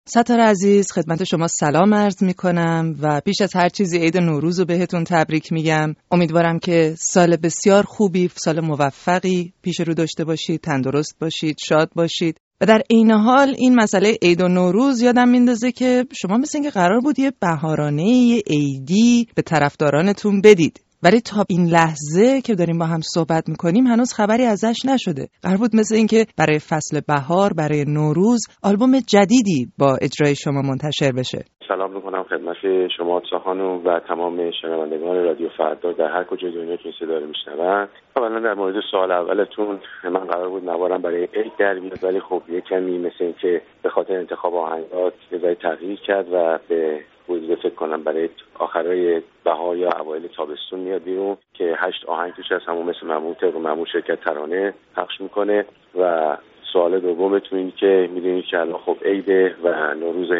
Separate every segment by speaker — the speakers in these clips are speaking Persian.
Speaker 1: ستار عزیز، خدمت شما سلام عرض می کنم و پیش از هر چیزی عید نوروز رو بهتون تبریک میگم. امیدوارم که سال بسیار خوبی، سال موفقی پیش رو داشته باشید، تندرست باشید، شاد باشید. و در عین حال این مسئله عید و نوروز یادم میندازه که شما مثل اینکه قرار بود یه بهارانه، یه عیدی به طرفدارانتون بدید. ولی تا این لحظه که داریم با هم صحبت میکنیم هنوز خبری ازش نشده. قرار بود مثل این که برای فصل بهار، برای نوروز آلبوم جدیدی با اجرای شما منتشر بشه.
Speaker 2: سلام میکنم خدمت شما خانم و تمام شنوندگان رادیو فردا در هر کجای دنیا که این صدا رو میشنون. اولا در مورد سوال اولتون، من قرار بود نوارم برای عید در بیاد، ولی خب یه کمی مثل این که به خاطر انتخاب آهنگات یه ذره تغییر کرد و به حدود فکر کنم برای آخرای بهار یا اوایل تابستون میاد بیرون که 8 آهنگ توش هست، همون مثل معمول شرکت ترانه پخش میکنه. و سوال دومتون این که میدونید که الان خب عید و نوروز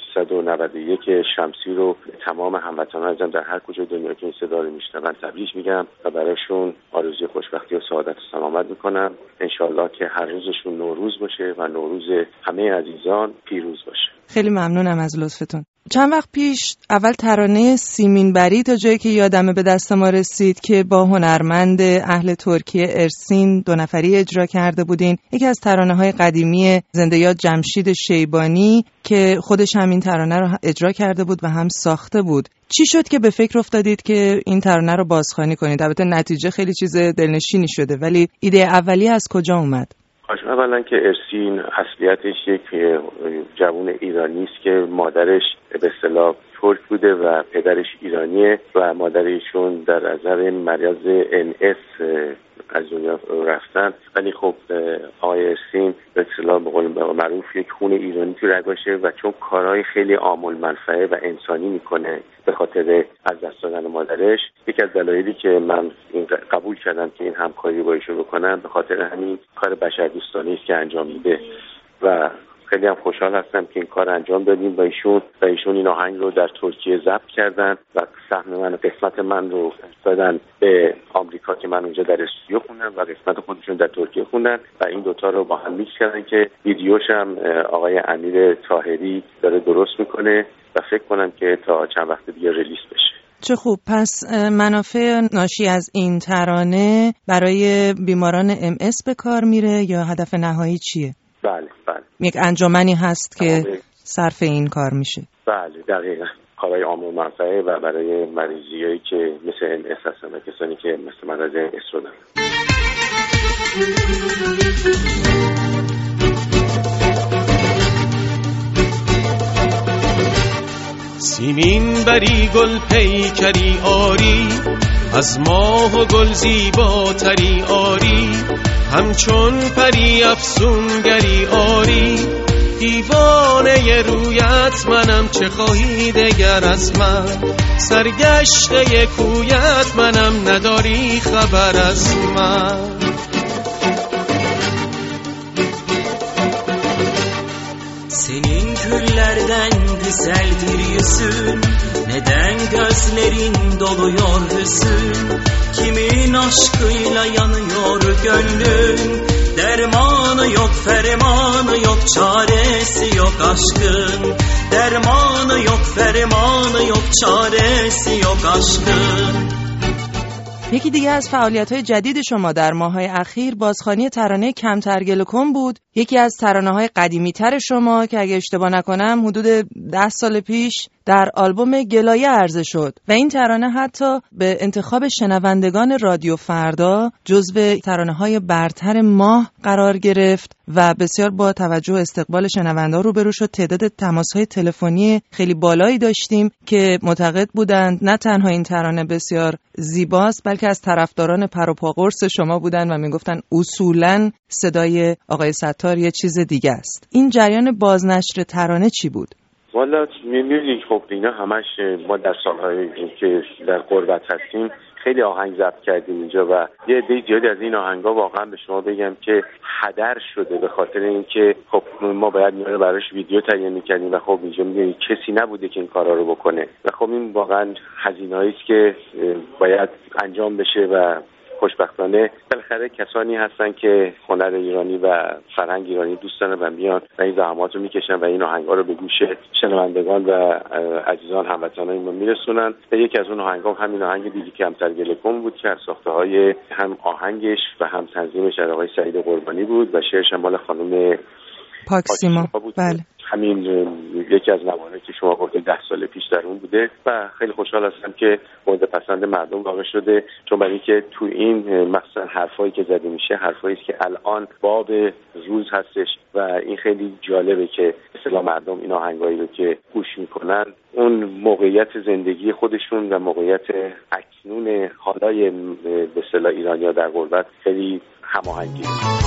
Speaker 2: 1391 شمسی رو تمام هموطنان عزیزم در هر کجای دنیا که این صدا رو میشنون تبریک میگم و براشون آرزوی خوشبختی و سعادت و سلامت میکنم. انشالله که هر روزشون نوروز باشه و نوروز همه عزیزان پیروز باشه.
Speaker 1: خیلی ممنونم از لطفتون. چند وقت پیش اول ترانه سیمین بری تا جایی که یادمه به دست ما رسید که با هنرمند اهل ترکیه ارسین 2 نفری اجرا کرده بودین. یکی از ترانه‌های قدیمی زنده یاد جمشید شیبانی که خودش هم این ترانه رو اجرا کرده بود و هم ساخته بود. چی شد که به فکر افتادید که این ترانه رو بازخوانی کنید؟ البته نتیجه خیلی چیز دلنشینی شده، ولی ایده اولیه از کجا اومد؟
Speaker 2: اولا که ارسین اصلیتش یک جوان ایرانی است که مادرش به اصطلاح ترک بوده و پدرش ایرانیه و مادرشون در اثر مرض NS از دنیا رفتن. ولی خب آقای ارسین به اصطلاح به قول معروف یک خون ایرانی تو رگاشه و چون کارهای خیلی عامل منفعه و انسانی میکنه به خاطر از دست دادن مادرش، یکی از دلایلی که من این قبول کردم که این همکاری با ایشون بکنم به خاطر همین کار بشردوستانه است که انجام میده و خیلی هم خوشحال هستم که این کار انجام دادیم و ایشون این آهنگ رو در ترکیه ضبط کردن و سهم من و قسمت من رو دادن به آمریکا که من اونجا در استودیو خوندم و قسمت خودشون در ترکیه خوندن و این دوتا رو با هم میکس کردن که ویدیوش هم آقای امیر طاهری داره درست میکنه و فکر کنم که تا چند وقت دیگه ریلیز بشه.
Speaker 1: چه خوب. پس منافع ناشی از این ترانه برای بیماران MS به کار میره یا هدف نهایی چیه؟
Speaker 2: بله.
Speaker 1: یک انجمنی هست که صرف این کار میشه.
Speaker 2: بله دقیقاً. کارهای عامل منفعه و برای مریضیایی که مثل MS هستن و کسانی که مثل مرض MS رو دارن.
Speaker 3: سیمین بری گل پیکری آری، از ماه و گل زیباتری آری، همچون پری افسونگری آری، دیوانه رویت منم چه خواهی دگر از من، سرگشته کویت منم نداری خبر از من.
Speaker 4: Senin güllerden güzeldir yüzün, neden gözlerin doluyor hüzün, kimin aşkıyla yanıyor gönlün, dermanı yok fermanı yok çaresi yok aşkın, dermanı yok fermanı yok çaresi yok aşkın.
Speaker 1: یکی دیگه از فعالیت‌های جدید شما در ماه‌های اخیر بازخوانی ترانه کمتر گل کن بود. یکی از ترانه‌های قدیمی‌تر شما که اگه اشتباه نکنم حدود 10 سال پیش در آلبوم گلایه عرضه شد و این ترانه حتی به انتخاب شنوندگان رادیو فردا جزو ترانه‌های برتر ماه قرار گرفت و بسیار با توجه و استقبال شنوندا روبرو شد. تعداد تماس‌های تلفنی خیلی بالایی داشتیم که معتقد بودند نه تنها این ترانه بسیار زیباست بلکه از طرفداران پر و پا قرص شما بودن و میگفتن اصولاً صدای آقای ستار یه چیز دیگه است. این جریان بازنشر ترانه چی بود؟
Speaker 2: والا می‌بینید خب اینا همش ما در سال‌هایی که در غربت هستیم خیلی آهنگ ضبط کردیم اینجا و یه عده زیادی از این آهنگا واقعا به شما بگم که هدر شده به خاطر اینکه خب ما باید میاره براش ویدیو تهیه می‌کردیم و خب اینجا می‌بینید کسی نبوده که این کارا رو بکنه و خب این واقعا هزینه‌ای است که باید انجام بشه و خوشبختانه بالاخره کسانی هستن که هنر ایرانی و فرهنگ ایرانی دوست دارن و میان و این زحمات رو میکشن و این آهنگا رو به گوش شنوندگان و عزیزان هموطنان ما میرسونن. یکی از اون آهنگا همین آهنگ دیدی کمتر گله کن بود که از ساخته‌های هم آهنگش و هم تنظیمش آقای سعید قربانی بود و شعرش مال خانم
Speaker 1: پاکسیما بود. بله.
Speaker 2: همین یکی از نوارهایی که شما گفتید 10 سال پیش در اون بوده و خیلی خوشحال هستم که مورد پسند مردم واقع شده، چون برای اینکه تو این مثلا حرفایی که زده میشه حرفایی است که الان باب روز هستش و این خیلی جالبه که مثلا مردم این آهنگایی رو که گوش میکنن اون موقعیت زندگی خودشون و موقعیت اکنون حالای به اصطلاح ایرانی‌ها در غربت خیلی هماهنگی.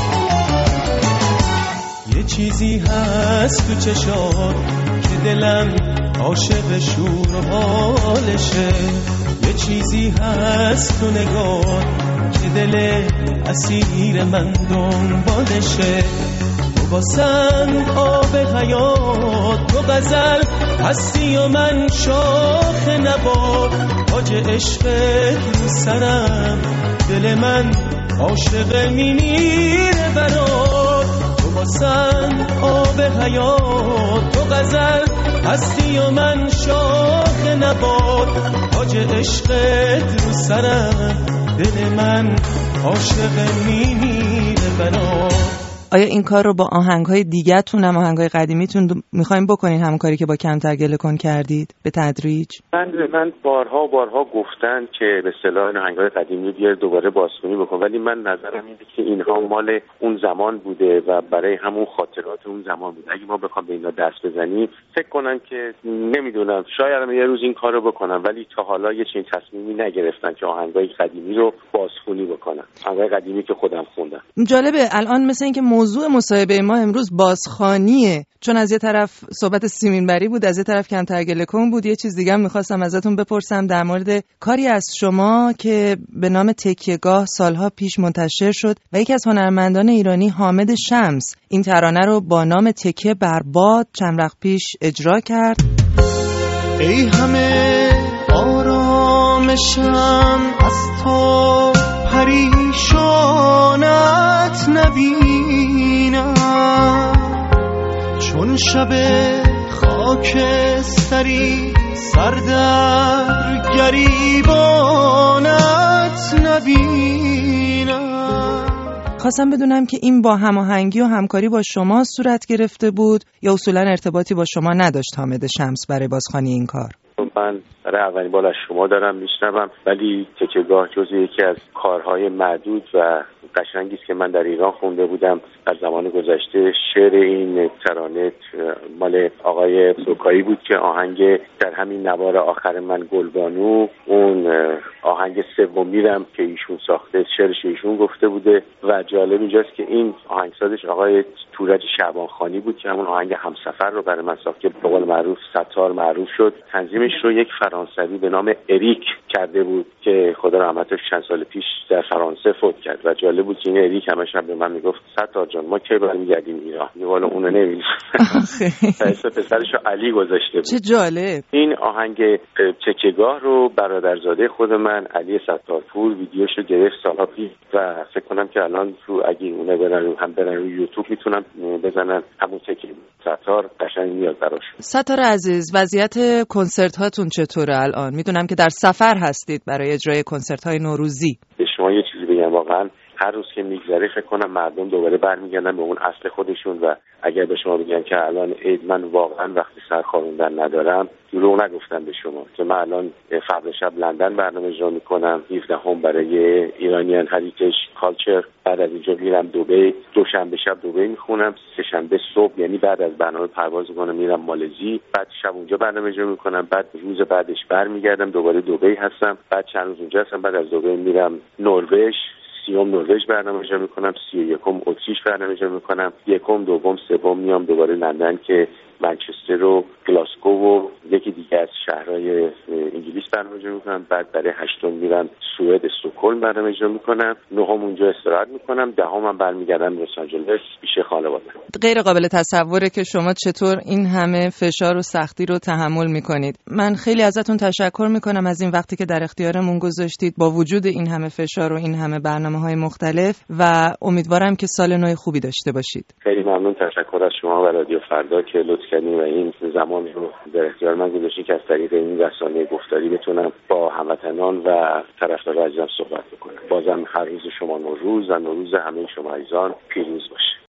Speaker 3: یه چیزی هست تو چشات که دلم عاشق شور و حالشه، یه چیزی هست تو نگاه که دل اسیر من دنبالشه. تو واسم آب حیات، تو غزل هستی و من شاخ نبات، تاج عشقت رو سرم، دل من عاشق میمیره برات. تو واسم آب حیات، تو غزل هستی و من شاخ نبات، تاج عشقت رو سرم، دل من عاشق میمیره برات.
Speaker 1: آیا این کار رو با آهنگ‌های دیگه‌تون هم آهنگ‌های قدیمیتون می‌خوایم بکنین، همکاری که با کمتر گله کن کردید به تدریج؟
Speaker 2: من بارها گفتن که به اصطلاح آهنگ‌های قدیمی بیار دوباره بازخوانی بکن، ولی من نظرم اینه که اینها مال اون زمان بوده و برای همون خاطرات اون زمان بوده. اگه ما بخوام به اینا دست بزنیم فکر کنم که نمیدونم شاید یه روز این کارو بکنم، ولی تا حالا یه چنین تصمیمی نگرفتن که آهنگ‌های قدیمی رو بازخوانی بکنن، آهنگ‌های قدیمی که خودم خوندم.
Speaker 1: جالبه الان مثل اینکه موضوع مصاحبه ما امروز بازخوانیه، چون از یه طرف صحبت سیمینبری بود، از یه طرف کمتر گله کن بود. یه چیز دیگه هم می‌خواستم ازتون بپرسم در مورد کاری از شما که به نام تکیهگاه سالها پیش منتشر شد و یکی از هنرمندان ایرانی حامد شمس این ترانه رو با نام تکیه بر باد چند وقت پیش اجرا کرد.
Speaker 3: ای همه آرامشم از تو پریشانت نبینم، چون شب خاکستری سردر گریبانت نبینم.
Speaker 1: خواستم بدونم که این با هماهنگی و همکاری با شما صورت گرفته بود یا اصولا ارتباطی با شما نداشت حامد شمس برای بازخوانی این کار؟
Speaker 2: من برای اولین بار از شما دارم میشنوم، ولی تکیهگاه جزو یکی از کارهای معدود و قشنگی است که من در ایران خونده بودم در زمان گذشته. شعر این ترانه مال آقای سوکایی بود که آهنگ در همین نوار آخر من گلبانو، اون آهنگ سومیرم که ایشون ساخته شعرش ایشون گفته بوده و جالب اینجاست که این آهنگسازش آقای تورج شعبانخانی بود که همون آهنگ همسفر رو برای من ساخت که به قول معروف ستار معروف شد. تنظیمش رو یک فرانسوی به نام اریک کرده بود که خدا رحمتش چند سال پیش در فرانسه فوت کرد و جالب بود که این اریک همش به من میگفت ستار جان ما کی برمیگردیم ایران، والا اونو نمی‌دونم. پسرش رو علی گذاشته بود.
Speaker 1: چه جالب.
Speaker 2: این آهنگ تکیهگاه رو برادرزاده خود من علی ستارپور ویدیوشو گرفت سالها پیش و فکر کنم که الان تو اگه اون برن روی یوتیوب میتونن بزنن همون تکیه ستار قشنگ میاد براشون.
Speaker 1: ستار عزیز، وضعیت کنسرت هاتون چطوره الان؟ میدونم که در سفر هستید برای اجرای کنسرت های نوروزی.
Speaker 2: به شما یه چیزی بگم، واقعا هر روز که میگذره فکر کنم مردم دوباره برمیگردن به اون اصل خودشون و اگر به شما بگم که الان عید من واقعا وقتی سر خوابوندن ندارم دروغ نگفتم به شما که من الان فردا شب لندن برنامه اجرا میکنم 17 برای ایرانیان هریتیج کالچر، بعد از اینجا میرم دبی، دوشنبه شب دبی میخونم، سه‌شنبه صبح یعنی بعد از برنامه پرواز میکنم میرم مالزی، بعد شب اونجا برنامه اجرا میکنم، بعد روز بعدش برمیگردم دوباره دبی هستم، بعد چند روز اونجا هستم، بعد از دبی میرم نروژ، 30 نروژ برنامه اجرا میکنم، 31 اتریش برنامه اجرا میکنم، 1 2 3 میام دوباره لندن که منچستر و گلاسگو و 1 یکی دیگه از شهرهای انگلیس برنامه اجرا میکنم. بعد برای 8 میرم سوئد استکهلم برنامه اجرا میکنم. 9 اونجا استراحت میکنم. 10 من برمیگردم لس آنجلس پیش خانواده.
Speaker 1: غیر قابل تصوره که شما چطور این همه فشار و سختی رو تحمل میکنید. من خیلی ازتون تشکر میکنم از این وقتی که در اختیارمون گذاشتید با وجود این همه فشار و این همه برنامه‌های مختلف و امیدوارم که سال نو خوبی داشته باشید.
Speaker 2: خیلی ممنون. تشکر از شما و رادیو فردا که لطف کردین و این زمان رو در اختیار من گذاشتید که از طریق این رسانه گفتاری بتونم با هموطنان و طرفداران عزیزم صحبت بکنم. بازم هر روز شما نوروز و نوروز همه شما عزیزان پیروز.